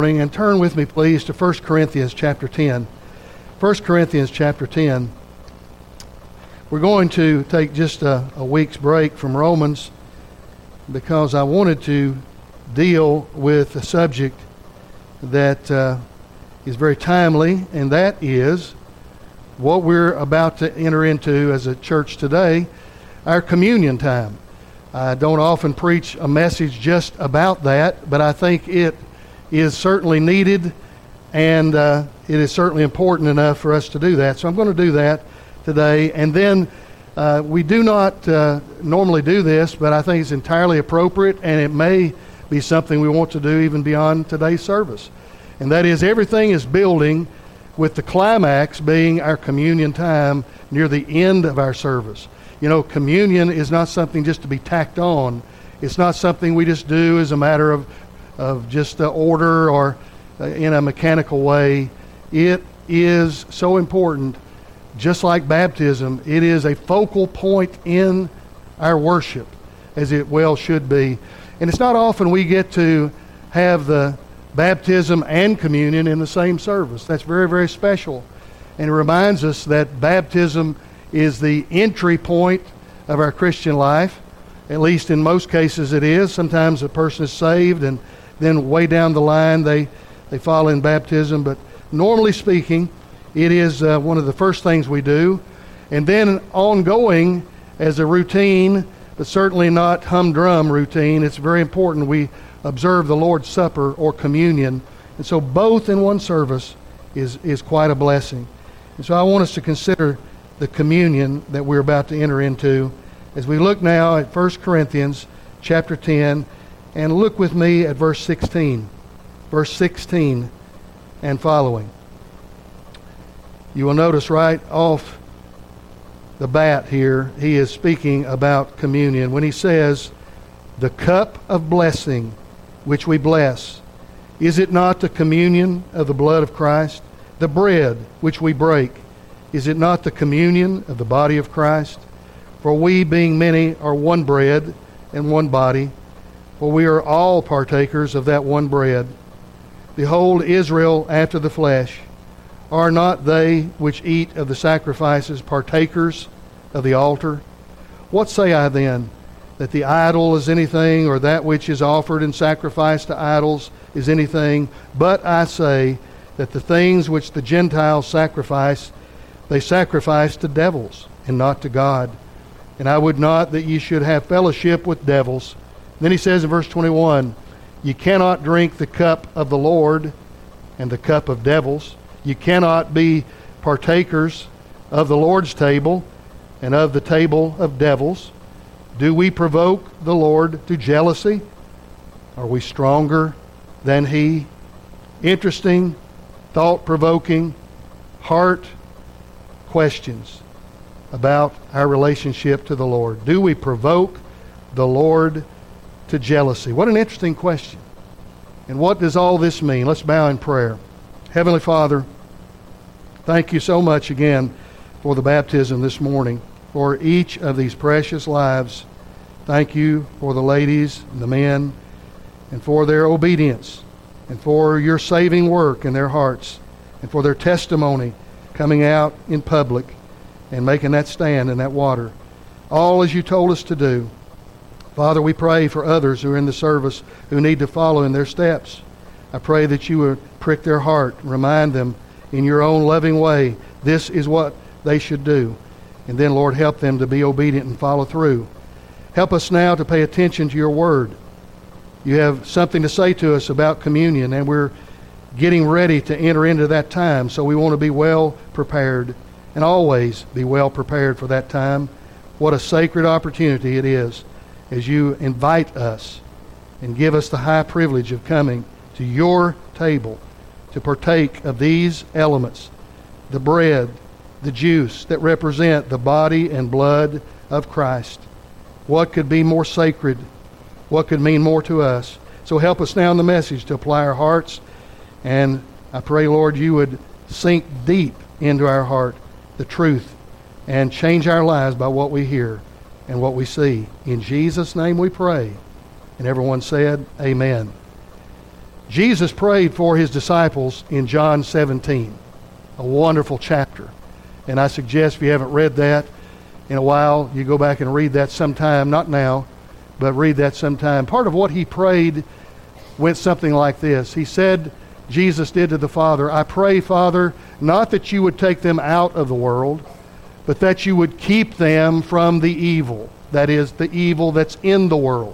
And turn with me, please, to 1 Corinthians chapter 10. 1 Corinthians chapter 10. We're going to take just a week's break from Romans because I wanted to deal with a subject that is very timely, and that is what we're about to enter into as a church today, our communion time. I don't often preach a message just about that, but I think it is certainly needed, and it is certainly important enough for us to do that. So I'm going to do that today. And then we do not normally do this, but I think it's entirely appropriate, and it may be something we want to do even beyond today's service. And that is, everything is building with the climax being our communion time near the end of our service. You know, communion is not something just to be tacked on. It's not something we just do as a matter of just order or in a mechanical way. It is so important, just like baptism. It is a focal point in our worship, as it well should be. And it's not often we get to have the baptism and communion in the same service. That's very, very special. And it reminds us that baptism is the entry point of our Christian life. At least in most cases it is. Sometimes a person is saved and then way down the line they follow in baptism. But normally speaking, it is one of the first things we do. And then ongoing as a routine, but certainly not humdrum routine, it's very important we observe the Lord's Supper or communion. And so both in one service is quite a blessing. And so I want us to consider the communion that we're about to enter into as we look now at 1 Corinthians chapter 10, and look with me at verse 16. Verse 16 and following. You will notice right off the bat here, he is speaking about communion when he says, "The cup of blessing which we bless, is it not the communion of the blood of Christ? The bread which we break, is it not the communion of the body of Christ? For we, being many, are one bread and one body, for we are all partakers of that one bread. Behold, Israel after the flesh, are not they which eat of the sacrifices partakers of the altar? What say I then? That the idol is anything, or that which is offered in sacrifice to idols is anything? But I say that the things which the Gentiles sacrifice, they sacrifice to devils, and not to God. And I would not that ye should have fellowship with devils." Then he says in verse 21, "You cannot drink the cup of the Lord and the cup of devils. You cannot be partakers of the Lord's table and of the table of devils. Do we provoke the Lord to jealousy? Are we stronger than He?" Interesting, thought-provoking, heart questions about our relationship to the Lord. Do we provoke the Lord to jealousy? What an interesting question. And what does all this mean? Let's bow in prayer. Heavenly Father, thank you so much again for the baptism this morning, for each of these precious lives. Thank you for the ladies and the men, and for their obedience, and for your saving work in their hearts, and for their testimony coming out in public and making that stand in that water. All as you told us to do. Father, we pray for others who are in the service who need to follow in their steps. I pray that you would prick their heart, remind them in your own loving way, this is what they should do. And then, Lord, help them to be obedient and follow through. Help us now to pay attention to your word. You have something to say to us about communion, and we're getting ready to enter into that time, so we want to be well prepared and always be well prepared for that time. What a sacred opportunity it is as you invite us and give us the high privilege of coming to your table to partake of these elements, the bread, the juice that represent the body and blood of Christ. What could be more sacred? What could mean more to us? So help us now in the message to apply our hearts, and I pray, Lord, you would sink deep into our heart the truth and change our lives by what we hear and what we see. In Jesus' name we pray. And everyone said, amen. Jesus prayed for his disciples in John 17, a wonderful chapter. And I suggest if you haven't read that in a while, you go back and read that sometime, not now, but read that sometime. Part of what he prayed went something like this. He said, Jesus did to the Father, I pray, Father, not that you would take them out of the world, but that you would keep them from the evil. That is, the evil that's in the world.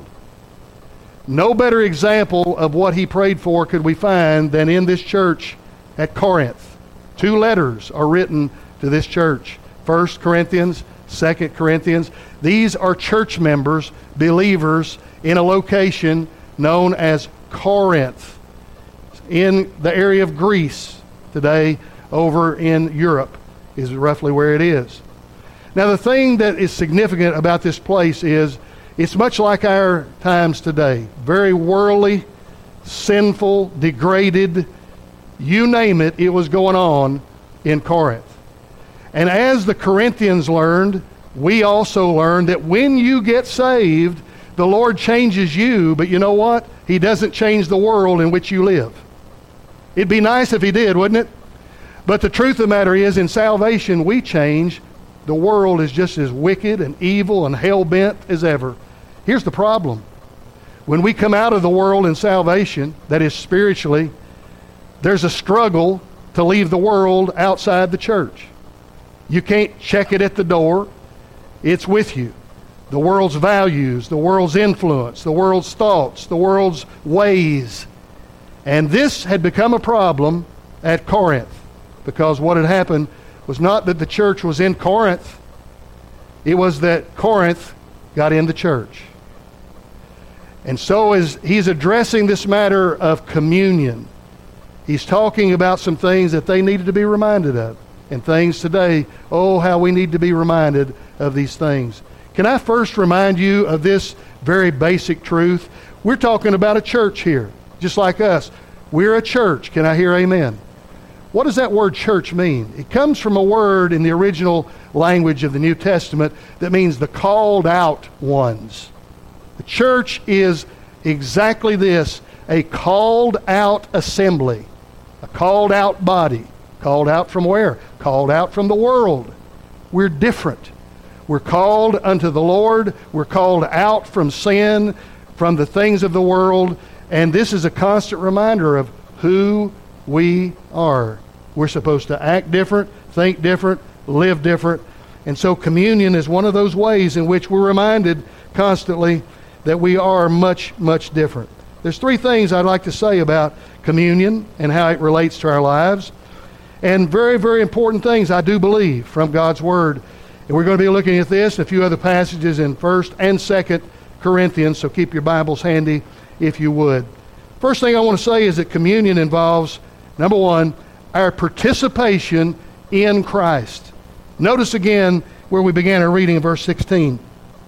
No better example of what he prayed for could we find than in this church at Corinth. 2 letters are written to this church. 1 Corinthians, 2 Corinthians. These are church members, believers, in a location known as Corinth, in the area of Greece today, over in Europe is roughly where it is. Now the thing that is significant about this place is it's much like our times today. Very worldly, sinful, degraded, you name it, it was going on in Corinth. And as the Corinthians learned, we also learned that when you get saved, the Lord changes you, but you know what? He doesn't change the world in which you live. It'd be nice if he did, wouldn't it? But the truth of the matter is, in salvation, we change. The world is just as wicked and evil and hell-bent as ever. Here's the problem. When we come out of the world in salvation, that is spiritually, there's a struggle to leave the world outside the church. You can't check it at the door. It's with you. The world's values, the world's influence, the world's thoughts, the world's ways. And this had become a problem at Corinth, because what had happened was not that the church was in Corinth. It was that Corinth got in the church. And so as he's addressing this matter of communion, he's talking about some things that they needed to be reminded of. And things today, oh, how we need to be reminded of these things. Can I first remind you of this very basic truth? We're talking about a church here, just like us. We're a church. Can I hear amen? What does that word church mean? It comes from a word in the original language of the New Testament that means the called out ones. The church is exactly this, a called out assembly, a called out body. Called out from where? Called out from the world. We're different. We're called unto the Lord. We're called out from sin, from the things of the world. And this is a constant reminder of who we are. We're supposed to act different, think different, live different. And so communion is one of those ways in which we're reminded constantly that we are much, much different. There's 3 things I'd like to say about communion and how it relates to our lives. And very, very important things, I do believe, from God's Word. And we're going to be looking at this and a few other passages in 1 and 2 Corinthians, so keep your Bibles handy if you would. First thing I want to say is that communion involves, number 1, our participation in Christ. Notice again where we began our reading in verse 16.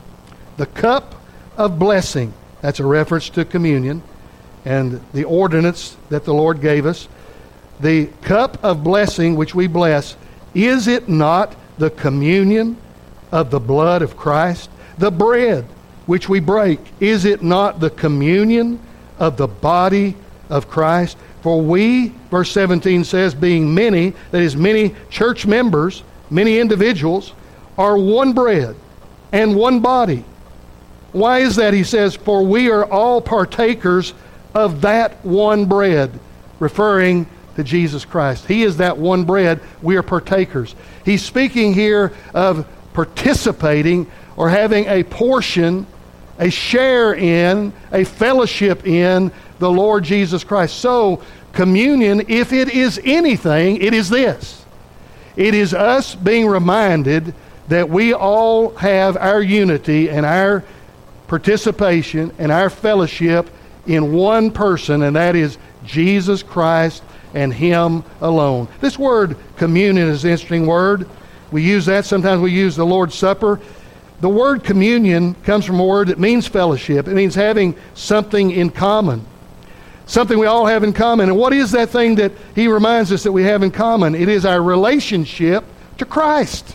The cup of blessing, that's a reference to communion and the ordinance that the Lord gave us. The cup of blessing which we bless, is it not the communion of the blood of Christ? The bread which we break, is it not the communion of the body of Christ? For we, verse 17 says, being many, that is many church members, many individuals, are one bread and one body. Why is that? He says, for we are all partakers of that one bread, referring to Jesus Christ. He is that one bread. We are partakers. He's speaking here of participating or having a portion, a share in, a fellowship in the Lord Jesus Christ. So, communion, if it is anything, it is this. It is us being reminded that we all have our unity and our participation and our fellowship in one person, and that is Jesus Christ and Him alone. This word communion is an interesting word. We use that. Sometimes we use the Lord's Supper. The word communion comes from a word that means fellowship. It means having something in common. Something we all have in common. And what is that thing that He reminds us that we have in common? It is our relationship to Christ.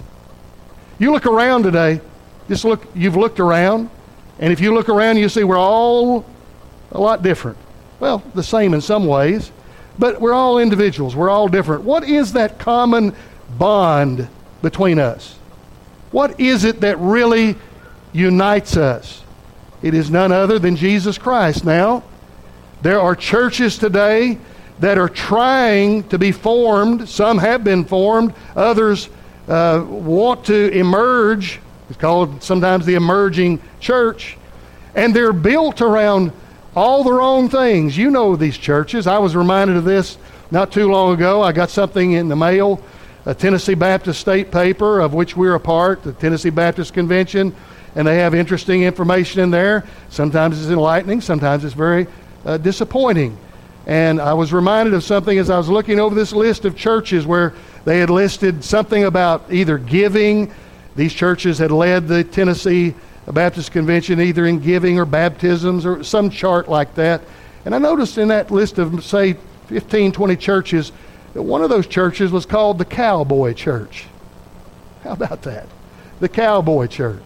You look around today, you've looked around, and if you look around, you see we're all a lot different. well, the same in some ways, but we're all individuals. We're all different. What is that common bond between us? What is it that really unites us? It is none other than Jesus Christ. Now, there are churches today that are trying to be formed. Some have been formed. Others want to emerge. It's called sometimes the emerging church. And they're built around all the wrong things. You know these churches. I was reminded of this not too long ago. I got something in the mail, a Tennessee Baptist state paper of which we're a part, the Tennessee Baptist Convention, and they have interesting information in there. Sometimes it's enlightening, sometimes it's very disappointing. And I was reminded of something as I was looking over this list of churches where they had listed something about either giving. These churches had led the Tennessee Baptist Convention either in giving or baptisms or some chart like that. And I noticed in that list of, say, 15, 20 churches, that one of those churches was called the Cowboy Church. How about that? The Cowboy Church.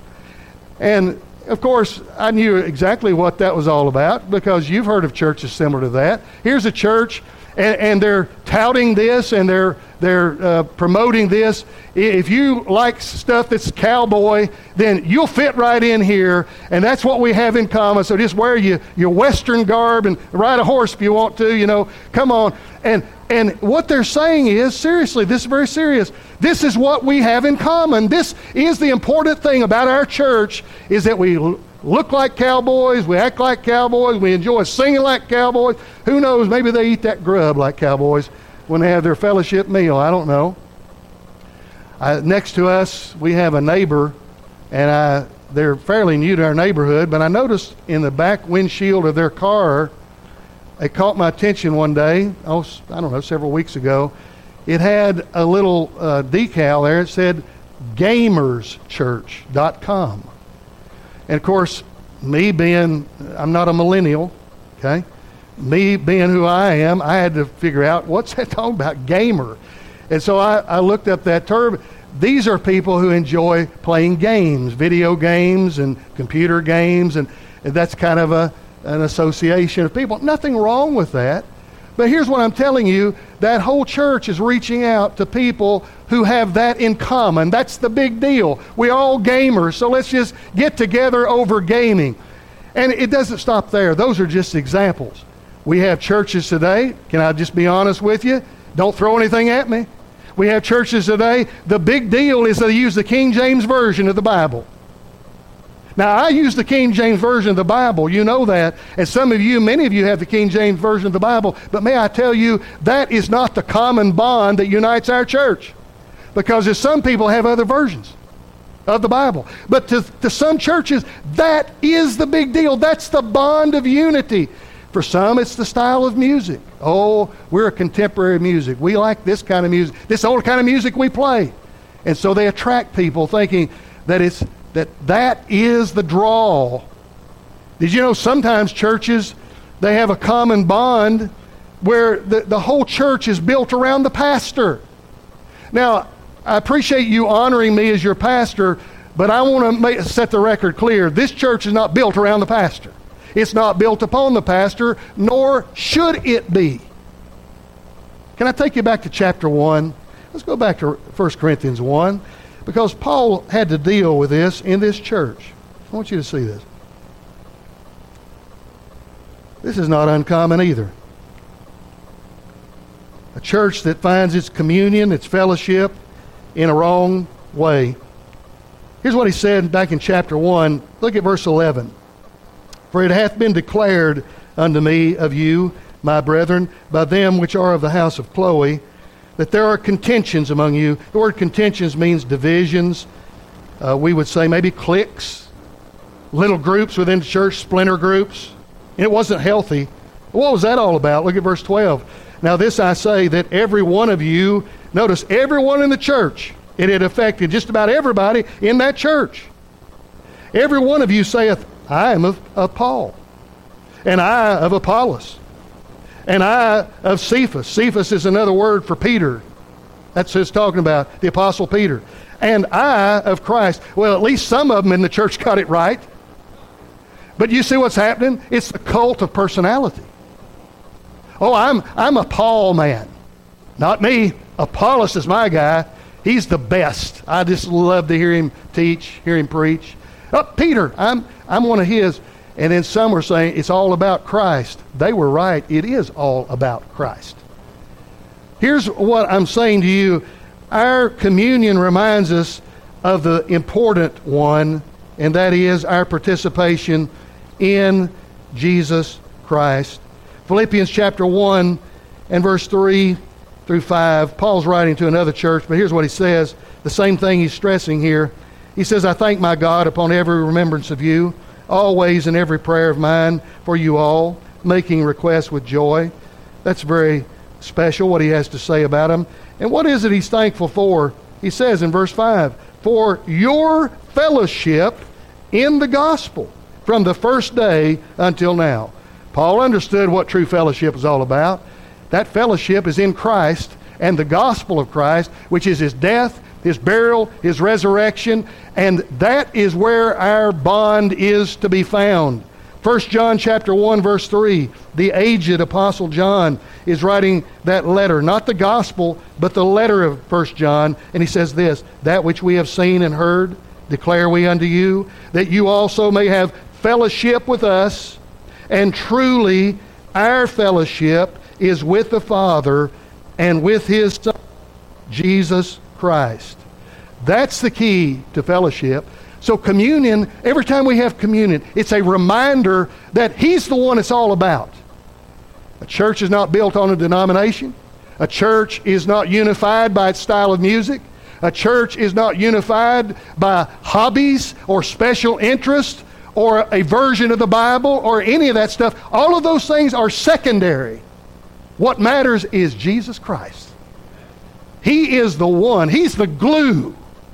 And, of course, I knew exactly what that was all about because you've heard of churches similar to that. Here's a church, and they're touting this, and they're promoting this. If you like stuff that's cowboy, then you'll fit right in here, and that's what we have in common. So just wear your Western garb and ride a horse if you want to, come on. And what they're saying is, seriously, this is very serious. This is what we have in common. This is the important thing about our church, is that we look like cowboys, we act like cowboys, we enjoy singing like cowboys. Who knows, maybe they eat that grub like cowboys when they have their fellowship meal. I don't know. Next to us, we have a neighbor, and they're fairly new to our neighborhood, but I noticed in the back windshield of their car, it caught my attention one day, several weeks ago. It had a little decal there. It said gamerschurch.com. And of course, I'm not a millennial, okay? Me being who I am, I had to figure out, what's that talking about, gamer? And so I looked up that term. These are people who enjoy playing games, video games and computer games, and that's kind of an association of people. Nothing wrong with that. But here's what I'm telling you, that whole church is reaching out to people who have that in common. That's the big deal. We're all gamers, so let's just get together over gaming. And it doesn't stop there. Those are just examples. We have churches today, can I just be honest with you? Don't throw anything at me. We have churches today, the big deal is they use the King James Version of the Bible. Now, I use the King James Version of the Bible. You know that. And many of you have the King James Version of the Bible. But may I tell you, that is not the common bond that unites our church. Because there's some people have other versions of the Bible. But to some churches, that is the big deal. That's the bond of unity. For some, it's the style of music. Oh, we're a contemporary music. We like this kind of music. This is the only kind of music we play. And so they attract people thinking that that is the draw. Did you know sometimes churches, they have a common bond where the whole church is built around the pastor? Now, I appreciate you honoring me as your pastor, but I want to set the record clear. This church is not built around the pastor. It's not built upon the pastor, nor should it be. Can I take you back to chapter 1? Let's go back to 1 Corinthians 1. Because Paul had to deal with this in this church. I want you to see this. This is not uncommon either. A church that finds its communion, its fellowship, in a wrong way. Here's what he said back in chapter 1. Look at verse 11. For it hath been declared unto me of you, my brethren, by them which are of the house of Chloe, that there are contentions among you. The word contentions means divisions. We would say maybe cliques, little groups within the church, splinter groups. And it wasn't healthy. What was that all about? Look at verse 12. Now this I say, that every one of you, notice everyone in the church, it had affected just about everybody in that church. Every one of you saith, I am of Paul, and I of Apollos, and I of Cephas. Cephas is another word for Peter. That's what it's talking about, the Apostle Peter. And I of Christ. Well, at least some of them in the church got it right. But you see what's happening? It's the cult of personality. Oh, I'm a Paul man. Not me. Apollos is my guy. He's the best. I just love to hear him teach, hear him preach. Oh, Peter, I'm one of his. And then some were saying it's all about Christ. They were right. It is all about Christ. Here's what I'm saying to you. Our communion reminds us of the important one, and that is our participation in Jesus Christ. Philippians chapter 1 and verse 3 through 5. Paul's writing to another church, but here's what he says. The same thing he's stressing here. He says, I thank my God upon every remembrance of you, always in every prayer of mine for you all, making requests with joy. That's very special what he has to say about him. And what is it he's thankful for? He says in verse 5, for your fellowship in the gospel from the first day until now. Paul understood what true fellowship is all about. That fellowship is in Christ and the gospel of Christ, which is his death, his burial, his resurrection, and that is where our bond is to be found. 1 John chapter 1 verse 3, the aged apostle John is writing that letter, not the gospel, but the letter of 1 John, and he says this, that which we have seen and heard, declare we unto you, that you also may have fellowship with us, and truly our fellowship is with the Father and with his Son, Jesus Christ. That's the key to fellowship. So communion, every time we have communion, it's a reminder that he's the one it's all about. A church is not built on a denomination. A church is not unified by its style of music. A church is not unified by hobbies or special interests or a version of the Bible or any of that stuff. All of those things are secondary. What matters is Jesus Christ. He is the one. He's the glue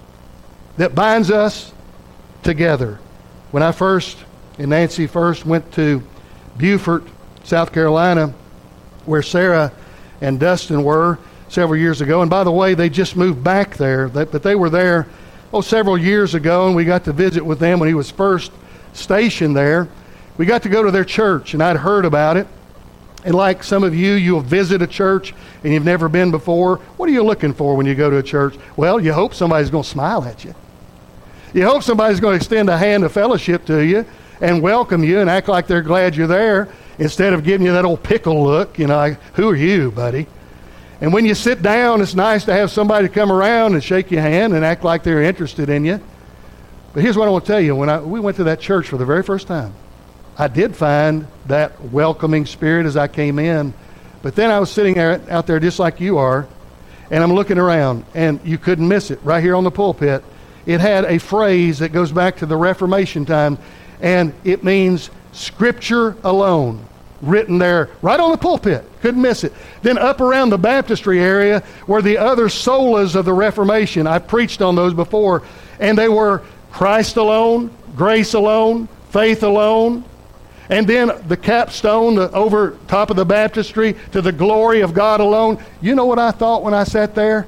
that binds us together. When I first, and Nancy first, went to Beaufort, South Carolina, where Sarah and Dustin were several years ago, and by the way, they just moved back there, but they were there several years ago, and we got to visit with them when he was first stationed there. We got to go to their church, and I'd heard about it. And like some of you, you'll visit a church and you've never been before. What are you looking for when you go to a church? Well, you hope somebody's going to smile at you. You hope somebody's going to extend a hand of fellowship to you and welcome you and act like they're glad you're there instead of giving you that old pickle look, like, who are you, buddy? And when you sit down, it's nice to have somebody come around and shake your hand and act like they're interested in you. But here's what I want to tell you. When we went to that church for the very first time, I did find that welcoming spirit as I came in. But then I was sitting out there just like you are, and I'm looking around, and you couldn't miss it. Right here on the pulpit, it had a phrase that goes back to the Reformation time, and it means Scripture alone, written there right on the pulpit. Couldn't miss it. Then up around the baptistry area were the other solas of the Reformation. I preached on those before, and they were Christ alone, grace alone, faith alone. And then the capstone, over top of the baptistry, to the glory of God alone. You know what I thought when I sat there?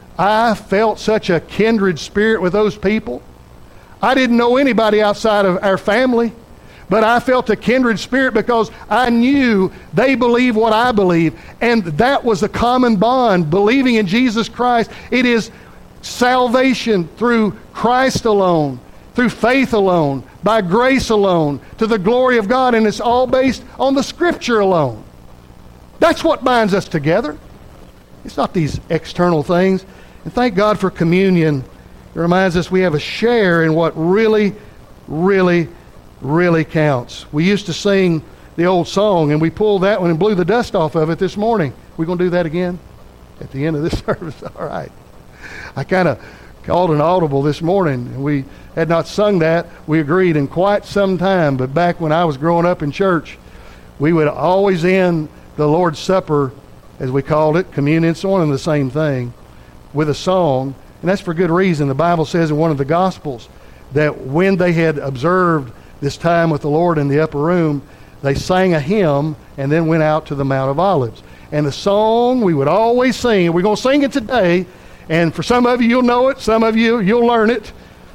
I felt such a kindred spirit with those people. I didn't know anybody outside of our family, but I felt a kindred spirit because I knew they believe what I believe. And that was a common bond, believing in Jesus Christ. It is salvation through Christ alone, through faith alone, by grace alone, to the glory of God, and it's all based on the Scripture alone. That's what binds us together. It's not these external things. And thank God for communion. It reminds us we have a share in what really, really, really counts. We used to sing the old song, and we pulled that one and blew the dust off of it this morning. We're going to do that again at the end of this service. All right. I kind of called an audible this morning, and we had not sung that, we agreed, in quite some time. But back when I was growing up in church, we would always end the Lord's Supper, as we called it, communion, it's one and the same thing, with a song. And that's for good reason. The Bible says in one of the Gospels that when they had observed this time with the Lord in the upper room, they sang a hymn and then went out to the Mount of Olives. And the song we would always sing, and we're going to sing it today, and for some of you, you'll know it. Some of you, you'll learn it.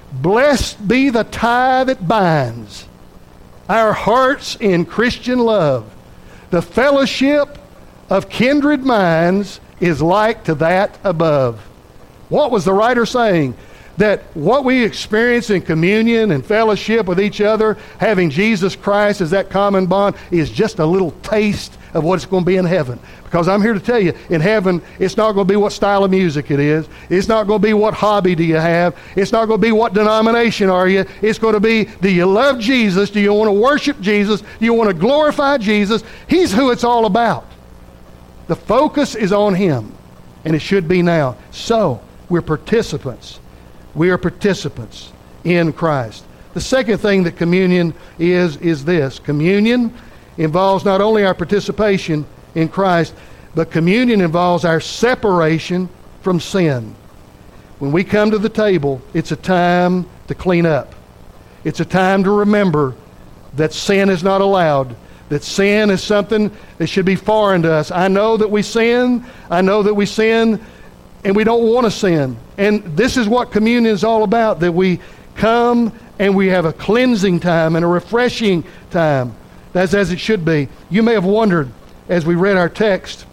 Blessed be the tie that binds our hearts in Christian love, the fellowship of kindred minds is like to that above. What was the writer saying? That what we experience in communion and fellowship with each other, having Jesus Christ as that common bond, is just a little taste of what it's going to be in heaven. Because I'm here to tell you, in heaven, it's not going to be what style of music it is. It's not going to be what hobby do you have. It's not going to be what denomination are you. It's going to be, do you love Jesus? Do you want to worship Jesus? Do you want to glorify Jesus? He's who it's all about. The focus is on Him, and it should be now. So, we're participants. We are participants in Christ. The second thing that communion is this. Communion involves not only our participation in Christ, but communion involves our separation from sin. When we come to the table, it's a time to clean up. It's a time to remember that sin is not allowed, that sin is something that should be foreign to us. I know that we sin. I know that we sin, and we don't want to sin. And this is what communion is all about, that we come and we have a cleansing time and a refreshing time. That's as it should be. You may have wondered, as we read our text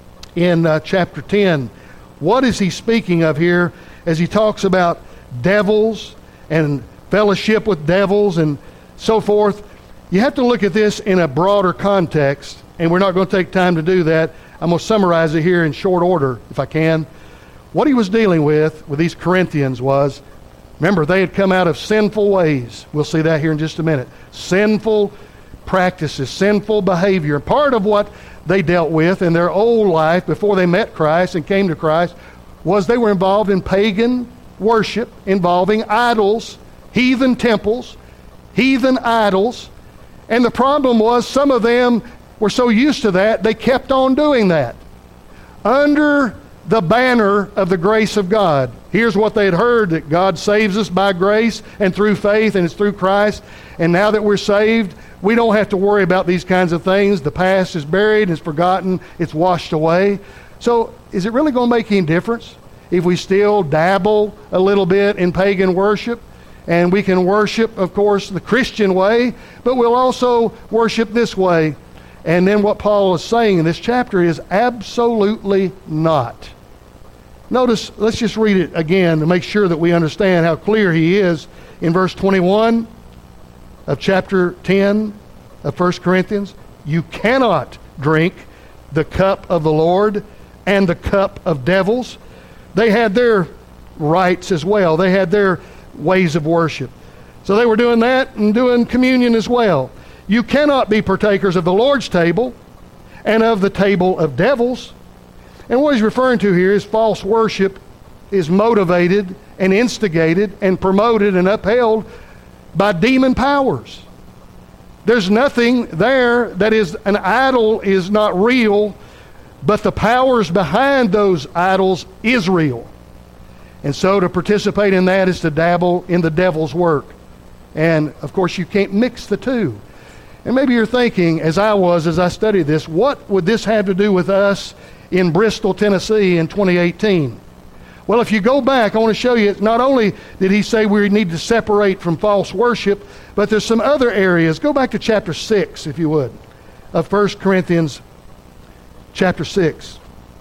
in chapter 10, what is he speaking of here as he talks about devils and fellowship with devils and so forth? You have to look at this in a broader context, and we're not going to take time to do that. I'm going to summarize it here in short order, if I can. What he was dealing with these Corinthians was, remember, they had come out of sinful ways. We'll see that here in just a minute. Sinful practices, sinful behavior. Part of what they dealt with in their old life before they met Christ and came to Christ was they were involved in pagan worship involving idols, heathen temples, heathen idols. And the problem was some of them were so used to that, they kept on doing that. Under the banner of the grace of God. Here's what they had heard, that God saves us by grace and through faith, and it's through Christ. And now that we're saved, we don't have to worry about these kinds of things. The past is buried, it's forgotten, it's washed away. So is it really going to make any difference if we still dabble a little bit in pagan worship? And we can worship, of course, the Christian way, but we'll also worship this way. And then what Paul is saying in this chapter is absolutely not. Notice, let's just read it again to make sure that we understand how clear he is in verse 21 of chapter 10 of 1 Corinthians. You cannot drink the cup of the Lord and the cup of devils. They had their rites as well. They had their ways of worship. So they were doing that and doing communion as well. You cannot be partakers of the Lord's table and of the table of devils. And what he's referring to here is false worship is motivated and instigated and promoted and upheld by demon powers. There's nothing there that is an idol is not real, but the powers behind those idols is real. And so to participate in that is to dabble in the devil's work. And of course you can't mix the two. And maybe you're thinking, as I was as I studied this, what would this have to do with us in Bristol, Tennessee in 2018? Well, if you go back, I want to show you, not only did he say we need to separate from false worship, but there's some other areas. Go back to chapter 6, if you would, of 1 Corinthians chapter 6.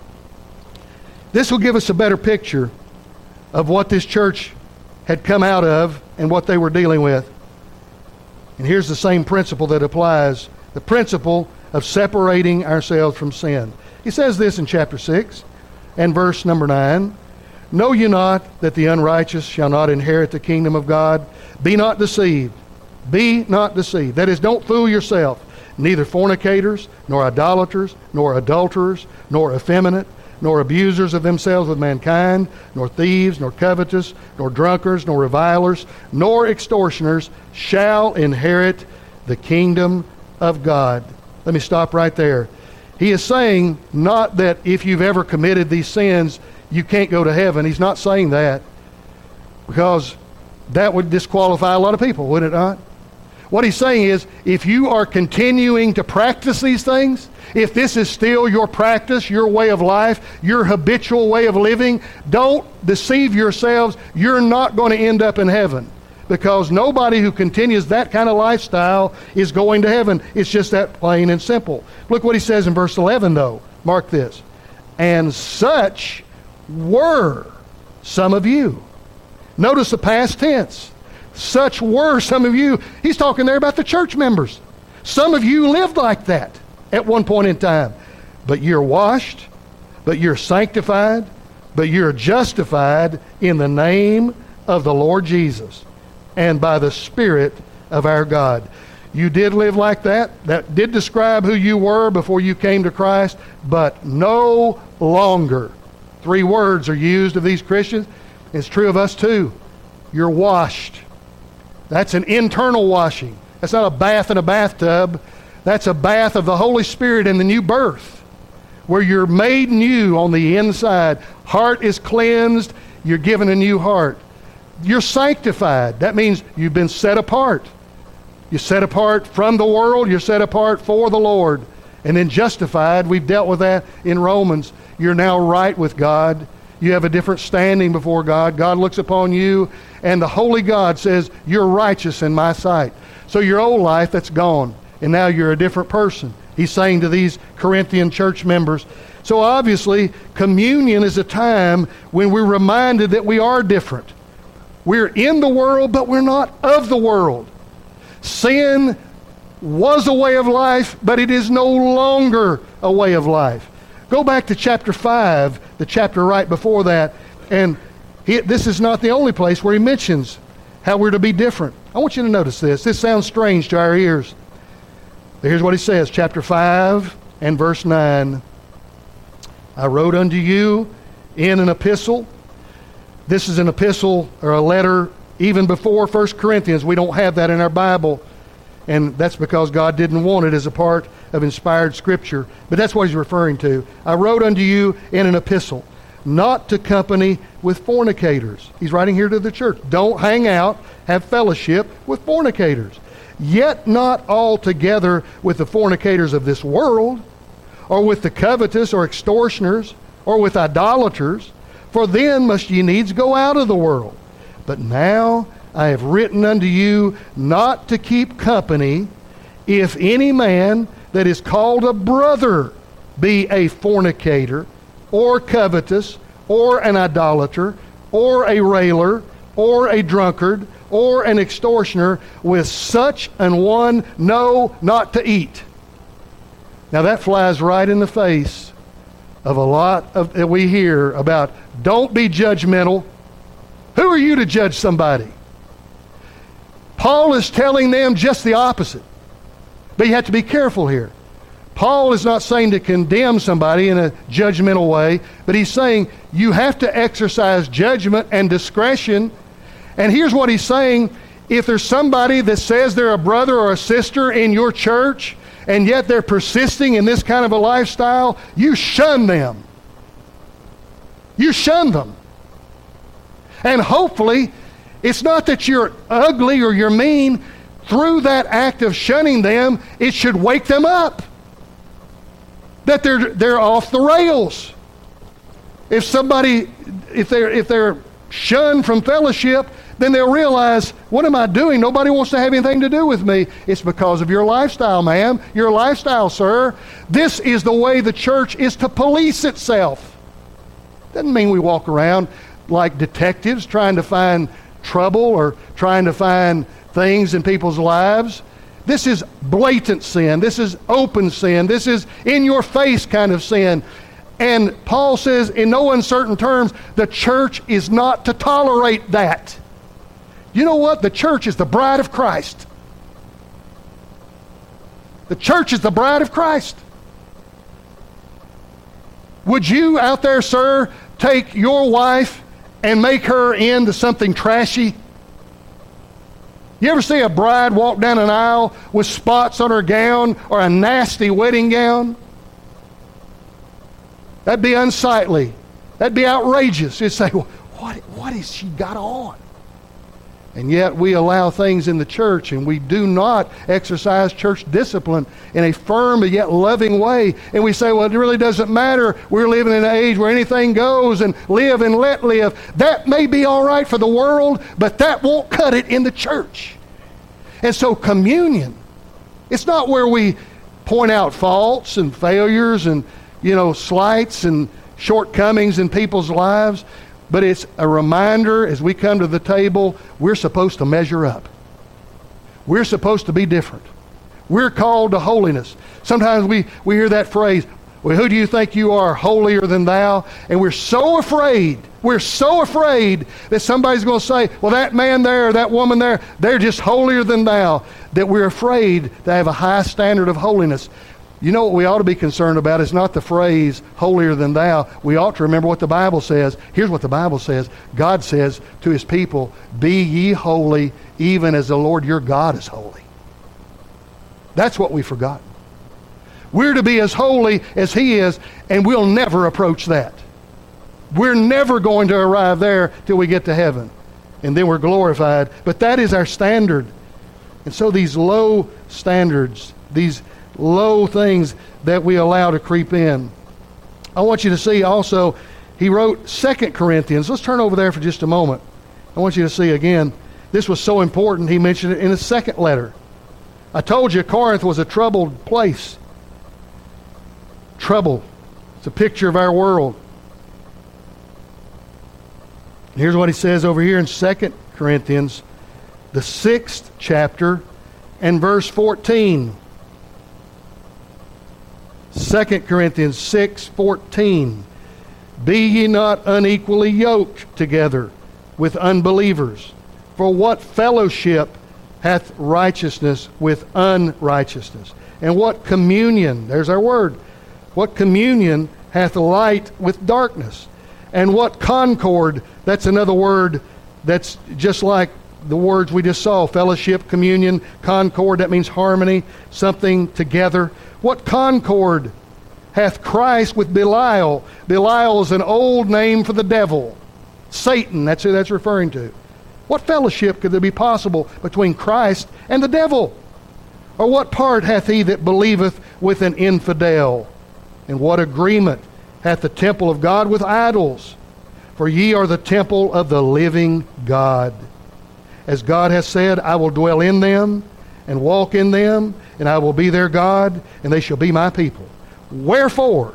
This will give us a better picture of what this church had come out of and what they were dealing with. And here's the same principle that applies, the principle of separating ourselves from sin. He says this in chapter 6 and verse number 9. Know you not that the unrighteous shall not inherit the kingdom of God? Be not deceived. Be not deceived. That is, don't fool yourself. Neither fornicators, nor idolaters, nor adulterers, nor effeminate, nor abusers of themselves with mankind, nor thieves, nor covetous, nor drunkards, nor revilers, nor extortioners shall inherit the kingdom of God. Let me stop right there. He is saying not that if you've ever committed these sins, you can't go to heaven. He's not saying that, because that would disqualify a lot of people, would it not? What he's saying is, if you are continuing to practice these things, if this is still your practice, your way of life, your habitual way of living, don't deceive yourselves. You're not going to end up in heaven, because nobody who continues that kind of lifestyle is going to heaven. It's just that plain and simple. Look what he says in verse 11, though. Mark this. And such were some of you. Notice the past tense. Such were some of you. He's talking there about the church members. Some of you lived like that at one point in time. But you're washed, but you're sanctified, but you're justified in the name of the Lord Jesus and by the Spirit of our God. You did live like that. That did describe who you were before you came to Christ, but no longer. 3 words are used of these Christians. It's true of us too. You're washed. That's an internal washing. That's not a bath in a bathtub. That's a bath of the Holy Spirit in the new birth, where you're made new on the inside. Heart is cleansed. You're given a new heart. You're sanctified. That means you've been set apart. You're set apart from the world. You're set apart for the Lord. And then justified, we've dealt with that in Romans. You're now right with God. You have a different standing before God. God looks upon you, and the Holy God says, you're righteous in my sight. So your old life, that's gone, and now you're a different person. He's saying to these Corinthian church members. So obviously, communion is a time when we're reminded that we are different. We're in the world, but we're not of the world. Sin was a way of life, but it is no longer a way of life. Go back to chapter 5, the chapter right before that, and this is not the only place where he mentions how we're to be different. I want you to notice this. This sounds strange to our ears. But here's what he says, chapter 5 and verse 9. I wrote unto you in an epistle. This is an epistle or a letter even before 1 Corinthians. We don't have that in our Bible. And that's because God didn't want it as a part of inspired Scripture. But that's what he's referring to. I wrote unto you in an epistle, not to company with fornicators. He's writing here to the church. Don't hang out, have fellowship with fornicators. Yet not altogether with the fornicators of this world, or with the covetous or extortioners, or with idolaters, for then must ye needs go out of the world. But now I have written unto you not to keep company, if any man that is called a brother be a fornicator, or covetous, or an idolater, or a railer, or a drunkard, or an extortioner, with such an one know not to eat. Now that flies right in the face of a lot of that we hear about don't be judgmental. Who are you to judge somebody? Paul is telling them just the opposite. But you have to be careful here. Paul is not saying to condemn somebody in a judgmental way, but he's saying you have to exercise judgment and discretion. And here's what he's saying. If there's somebody that says they're a brother or a sister in your church, and yet they're persisting in this kind of a lifestyle, you shun them. You shun them. And hopefully, it's not that you're ugly or you're mean. Through that act of shunning them, it should wake them up that they're off the rails. If they're shunned from fellowship, then they'll realize, what am I doing? Nobody wants to have anything to do with me. It's because of your lifestyle, ma'am. Your lifestyle, sir. This is the way the church is to police itself. Doesn't mean we walk around like detectives trying to find trouble or trying to find things in people's lives. This is blatant sin. This is open sin. This is in-your-face kind of sin. And Paul says, in no uncertain terms, the church is not to tolerate that. You know what? The church is the bride of Christ. The church is the bride of Christ. Would you out there, sir, take your wife and make her into something trashy? You ever see a bride walk down an aisle with spots on her gown or a nasty wedding gown? That'd be unsightly. That'd be outrageous. You'd say, well, what has she got on? And yet we allow things in the church, and we do not exercise church discipline in a firm but yet loving way. And we say, well, it really doesn't matter. We're living in an age where anything goes, and live and let live. That may be all right for the world, but that won't cut it in the church. And so communion, it's not where we point out faults and failures and slights and shortcomings in people's lives, but it's a reminder as we come to the table, we're supposed to measure up. We're supposed to be different. We're called to holiness. Sometimes we hear that phrase, well, who do you think you are, holier than thou? And we're so afraid that somebody's going to say, well, that man there, that woman there, they're just holier than thou, that we're afraid to have a high standard of holiness. You know what we ought to be concerned about is not the phrase holier than thou. We ought to remember what the Bible says. Here's what the Bible says. God says to his people, be ye holy even as the Lord your God is holy. That's what we've forgotten. We're to be as holy as he is, and we'll never approach that. We're never going to arrive there till we get to heaven, and then we're glorified. But that is our standard. And so these low standards, these low things that we allow to creep in. I want you to see also, he wrote 2 Corinthians. Let's turn over there for just a moment. I want you to see again, this was so important, he mentioned it in his second letter. I told you Corinth was a troubled place. Trouble. It's a picture of our world. Here's what he says over here in 2 Corinthians, the 6th chapter and verse 14. 2 Corinthians 6:14. Be ye not unequally yoked together with unbelievers. For what fellowship hath righteousness with unrighteousness? And what communion, there's our word, what communion hath light with darkness? And what concord, that's another word that's just like the words we just saw, fellowship, communion, concord, that means harmony, something together. What concord hath Christ with Belial? Belial is an old name for the devil. Satan, that's who that's referring to. What fellowship could there be possible between Christ and the devil? Or what part hath he that believeth with an infidel? And what agreement hath the temple of God with idols? For ye are the temple of the living God. As God hath said, I will dwell in them and walk in them, and I will be their God, and they shall be my people. Wherefore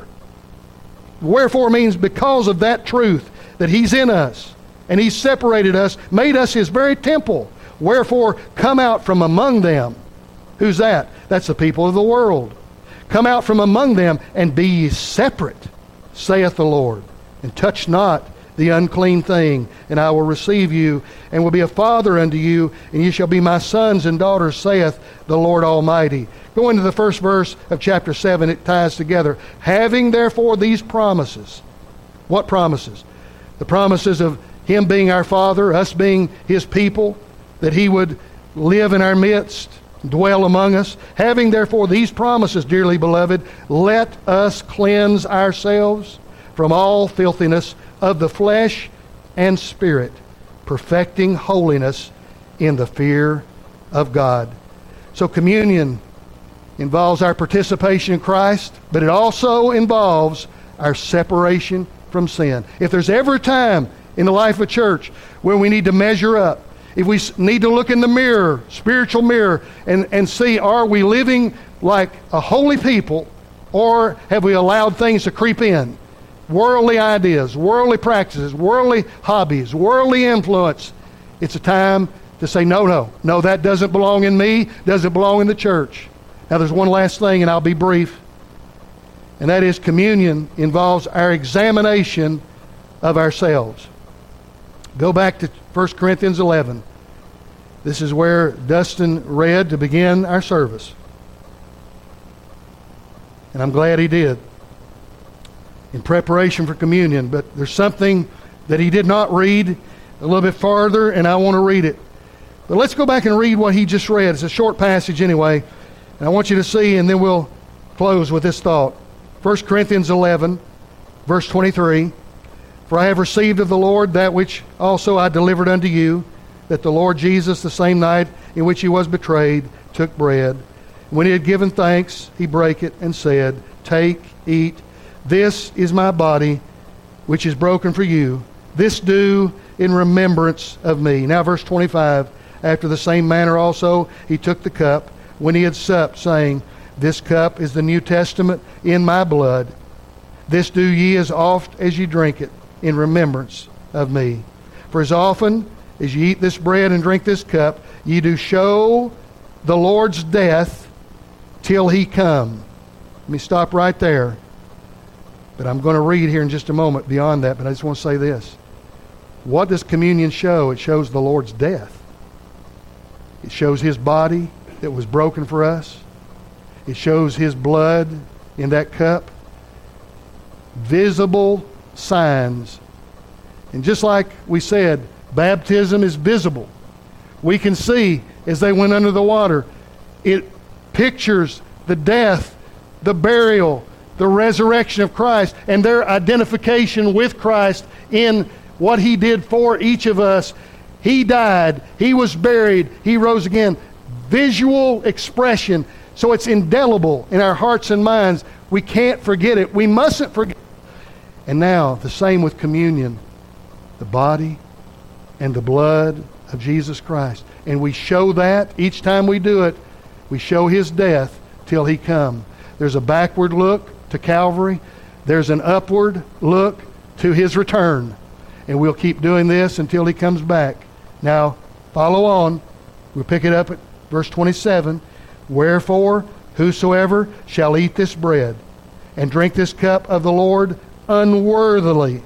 means because of that truth, that he's in us, and he's separated us, made us his very temple. Wherefore, come out from among them. Who's that? That's the people of the world. Come out from among them, and be ye separate, saith the Lord, and touch not the unclean thing, and I will receive you, and will be a father unto you, and ye shall be my sons and daughters, saith the Lord Almighty. Go into the first verse of chapter 7, it ties together. Having therefore these promises. What promises? The promises of him being our Father, us being his people, that he would live in our midst, dwell among us. Having therefore these promises, dearly beloved, let us cleanse ourselves from all filthiness of the flesh and spirit, perfecting holiness in the fear of God. So communion involves our participation in Christ, but it also involves our separation from sin. If there's ever a time in the life of a church where we need to measure up, if we need to look in the mirror, spiritual mirror, and see, are we living like a holy people, or have we allowed things to creep in? Worldly ideas, worldly practices, worldly hobbies, worldly influence. It's a time to say, no, that doesn't belong in me, doesn't belong in the church. Now there's one last thing, and I'll be brief, and that is communion involves our examination of ourselves. Go back to 1 Corinthians 11. This is where Dustin read to begin our service. And I'm glad he did, in preparation for communion. But there's something that he did not read a little bit farther, and I want to read it. But let's go back and read what he just read. It's a short passage anyway, and I want you to see, and then we'll close with this thought. 1 Corinthians 11, verse 23. For I have received of the Lord that which also I delivered unto you, that the Lord Jesus, the same night in which he was betrayed, took bread. When he had given thanks, he brake it and said, Take, eat, this is my body, which is broken for you. This do in remembrance of me. Now verse 25. After the same manner also he took the cup, when he had supped, saying, This cup is the New Testament in my blood. This do ye as oft as ye drink it, in remembrance of me. For as often as ye eat this bread and drink this cup, ye do show the Lord's death till he come. Let me stop right there. But I'm going to read here in just a moment beyond that, but I just want to say this. What does communion show? It shows the Lord's death. It shows his body that was broken for us. It shows his blood in that cup. Visible signs. And just like we said, baptism is visible. We can see as they went under the water, it pictures the death, the burial, the resurrection of Christ, and their identification with Christ in what he did for each of us. He died, he was buried, he rose again. Visual expression. So it's indelible in our hearts and minds. We can't forget it. We mustn't forget. And now, the same with communion. The body and the blood of Jesus Christ. And we show that each time we do it. We show his death till he come. There's a backward look to Calvary. There's an upward look to his return. And we'll keep doing this until he comes back. Now, follow on. We'll pick it up at verse 27. Wherefore, whosoever shall eat this bread and drink this cup of the Lord unworthily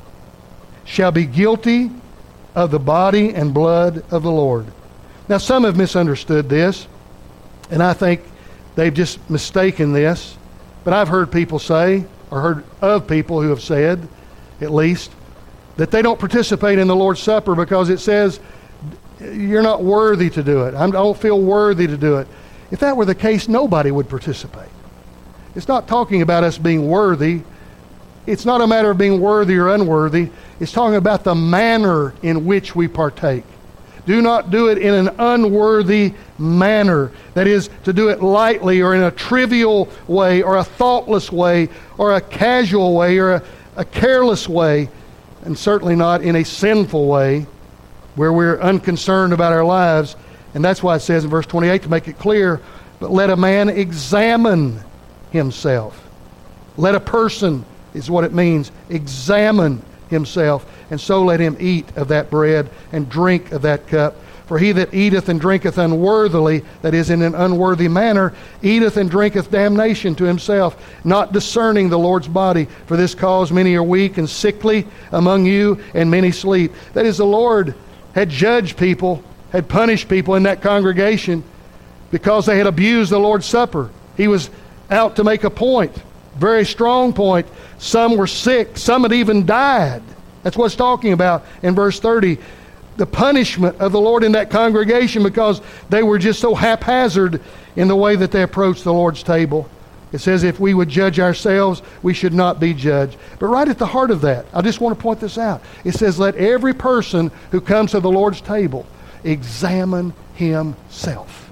shall be guilty of the body and blood of the Lord. Now, some have misunderstood this, and I think they've just mistaken this. But I've heard people say, or heard of people who have said, at least, that they don't participate in the Lord's Supper because it says you're not worthy to do it. I don't feel worthy to do it. If that were the case, nobody would participate. It's not talking about us being worthy. It's not a matter of being worthy or unworthy. It's talking about the manner in which we partake. Do not do it in an unworthy manner. That is, to do it lightly or in a trivial way or a thoughtless way or a casual way or a careless way, and certainly not in a sinful way where we're unconcerned about our lives. And that's why it says in verse 28 to make it clear, but let a man examine himself. Let a person, is what it means, examine himself, and so let him eat of that bread and drink of that cup. For he that eateth and drinketh unworthily, that is, in an unworthy manner, eateth and drinketh damnation to himself, not discerning the Lord's body. For this cause many are weak and sickly among you, and many sleep. That is, the Lord had judged people, had punished people in that congregation because they had abused the Lord's Supper. He was out to make a point, very strong point. Some were sick. Some had even died. That's what it's talking about in verse 30. The punishment of the Lord in that congregation because they were just so haphazard in the way that they approached the Lord's table. It says if we would judge ourselves, we should not be judged. But right at the heart of that, I just want to point this out. It says let every person who comes to the Lord's table examine himself.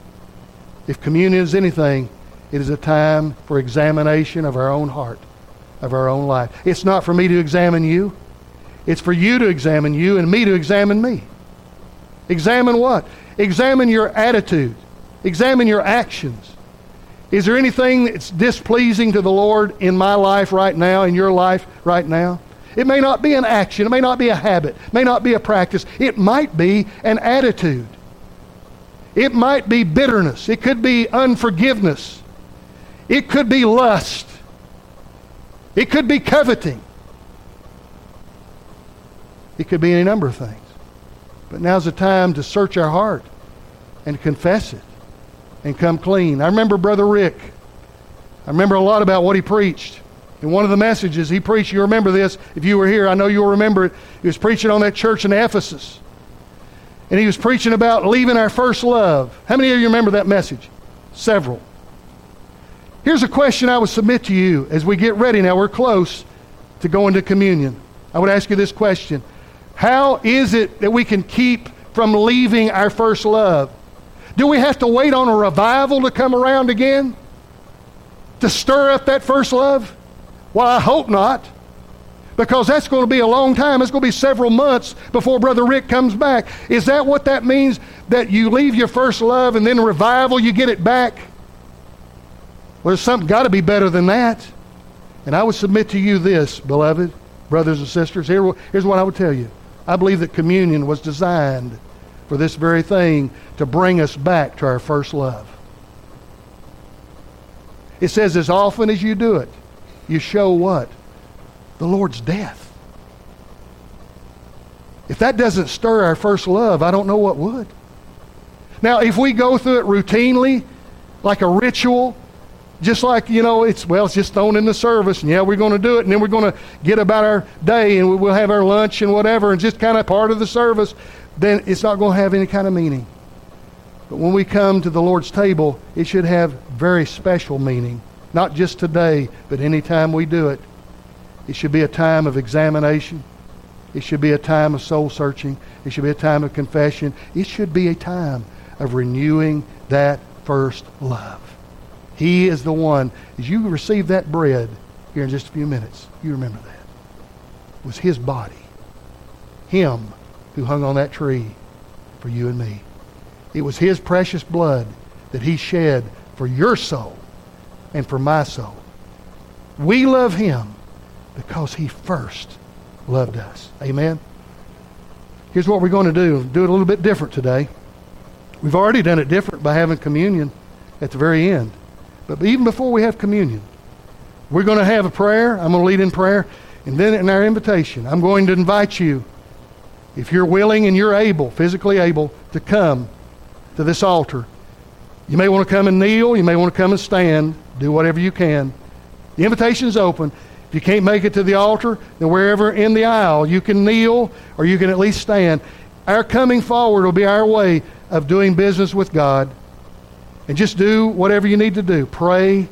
If communion is anything, it is a time for examination of our own heart, of our own life. It's not for me to examine you. It's for you to examine you and me to examine me. Examine what? Examine your attitude. Examine your actions. Is there anything that's displeasing to the Lord in my life right now, in your life right now? It may not be an action. It may not be a habit. It may not be a practice. It might be an attitude. It might be bitterness. It could be unforgiveness. It could be lust. It could be coveting. It could be any number of things. But now's the time to search our heart and confess it and come clean. I remember Brother Rick. I remember a lot about what he preached. In one of the messages he preached, you remember this, if you were here, I know you'll remember it. He was preaching on that church in Ephesus. And he was preaching about leaving our first love. How many of you remember that message? Several. Here's a question I would submit to you as we get ready. Now we're close to going to communion. I would ask you this question. How is it that we can keep from leaving our first love? Do we have to wait on a revival to come around again? To stir up that first love? Well, I hope not. Because that's going to be a long time. It's going to be several months before Brother Rick comes back. Is that what that means? That you leave your first love and then revival, you get it back? Well, there's something got to be better than that. And I would submit to you this, beloved brothers and sisters. Here's what I would tell you. I believe that communion was designed for this very thing, to bring us back to our first love. It says, as often as you do it, you show what? The Lord's death. If that doesn't stir our first love, I don't know what would. Now, if we go through it routinely, like a ritual, just like, it's just thrown in the service, and we're going to do it, and then we're going to get about our day, and we'll have our lunch and whatever, and just kind of part of the service, then it's not going to have any kind of meaning. But when we come to the Lord's table, it should have very special meaning. Not just today, but any time we do it. It should be a time of examination. It should be a time of soul searching. It should be a time of confession. It should be a time of renewing that first love. He is the one. As you receive that bread here in just a few minutes, you remember that. It was His body. Him who hung on that tree for you and me. It was His precious blood that He shed for your soul and for my soul. We love Him because He first loved us. Amen? Here's what we're going to do. Do it a little bit different today. We've already done it different by having communion at the very end. But even before we have communion, we're going to have a prayer. I'm going to lead in prayer. And then in our invitation, I'm going to invite you, if you're willing and you're able, physically able, to come to this altar. You may want to come and kneel. You may want to come and stand. Do whatever you can. The invitation is open. If you can't make it to the altar, then wherever in the aisle you can kneel or you can at least stand. Our coming forward will be our way of doing business with God. And just do whatever you need to do. Pray.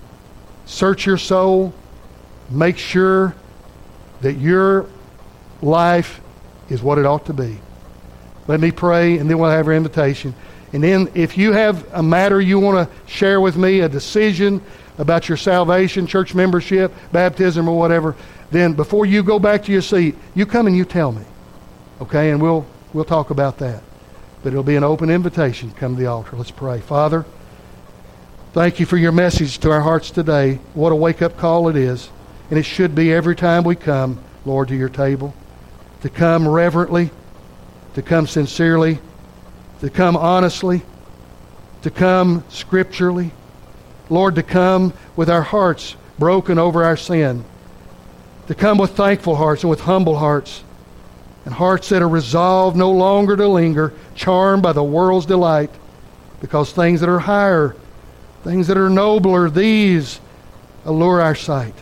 Search your soul. Make sure that your life is what it ought to be. Let me pray, and then we'll have our invitation. And then if you have a matter you want to share with me, a decision about your salvation, church membership, baptism, or whatever, then before you go back to your seat, you come and you tell me. Okay? And we'll talk about that. But it'll be an open invitation to come to the altar. Let's pray. Father, thank you for your message to our hearts today. What a wake-up call it is. And it should be every time we come, Lord, to your table. To come reverently, to come sincerely, to come honestly, to come scripturally. Lord, to come with our hearts broken over our sin. To come with thankful hearts and with humble hearts. And hearts that are resolved no longer to linger, charmed by the world's delight. Because things that are higher, things that are nobler, these allure our sight.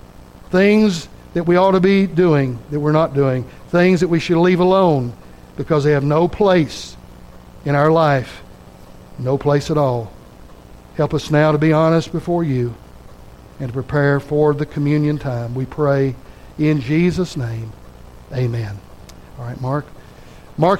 Things that we ought to be doing that we're not doing. Things that we should leave alone because they have no place in our life. No place at all. Help us now to be honest before you and to prepare for the communion time. We pray in Jesus' name. Amen. All right, Mark.